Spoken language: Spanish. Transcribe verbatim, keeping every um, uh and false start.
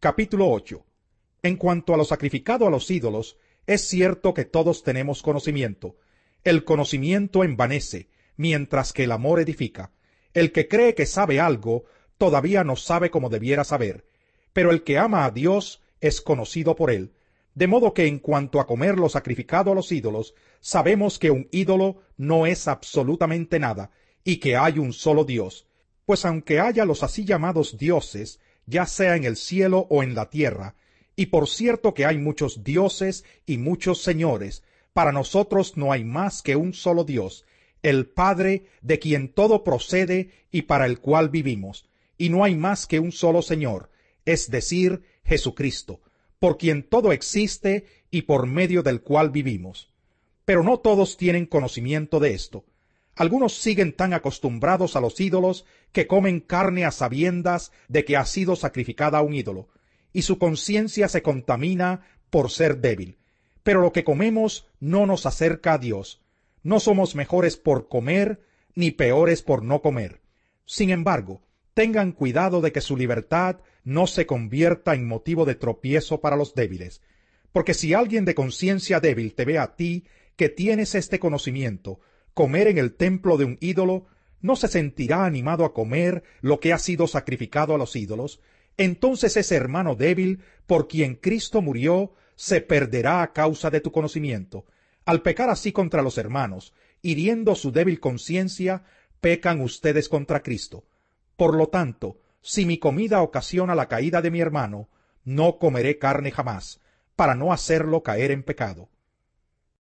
Capítulo ocho. En cuanto a lo sacrificado a los ídolos, es cierto que todos tenemos conocimiento. El conocimiento envanece, mientras que el amor edifica. El que cree que sabe algo, todavía no sabe como debiera saber. Pero el que ama a Dios es conocido por él. De modo que en cuanto a comer lo sacrificado a los ídolos, sabemos que un ídolo no es absolutamente nada, y que hay un solo Dios. Pues aunque haya los así llamados dioses, ya sea en el cielo o en la tierra, y por cierto que hay muchos dioses y muchos señores, para nosotros no hay más que un solo Dios, el Padre, de quien todo procede y para el cual vivimos, y no hay más que un solo Señor, es decir, Jesucristo, por quien todo existe y por medio del cual vivimos. Pero no todos tienen conocimiento de esto. Algunos siguen tan acostumbrados a los ídolos que comen carne a sabiendas de que ha sido sacrificada a un ídolo, y su conciencia se contamina por ser débil. Pero lo que comemos no nos acerca a Dios. No somos mejores por comer, ni peores por no comer. Sin embargo, tengan cuidado de que su libertad no se convierta en motivo de tropiezo para los débiles. Porque si alguien de conciencia débil te ve a ti, que tienes este conocimiento, comer en el templo de un ídolo, ¿no se sentirá animado a comer lo que ha sido sacrificado a los ídolos? Entonces ese hermano débil, por quien Cristo murió, se perderá a causa de tu conocimiento. Al pecar así contra los hermanos, hiriendo su débil conciencia, pecan ustedes contra Cristo. Por lo tanto, si mi comida ocasiona la caída de mi hermano, no comeré carne jamás, para no hacerlo caer en pecado.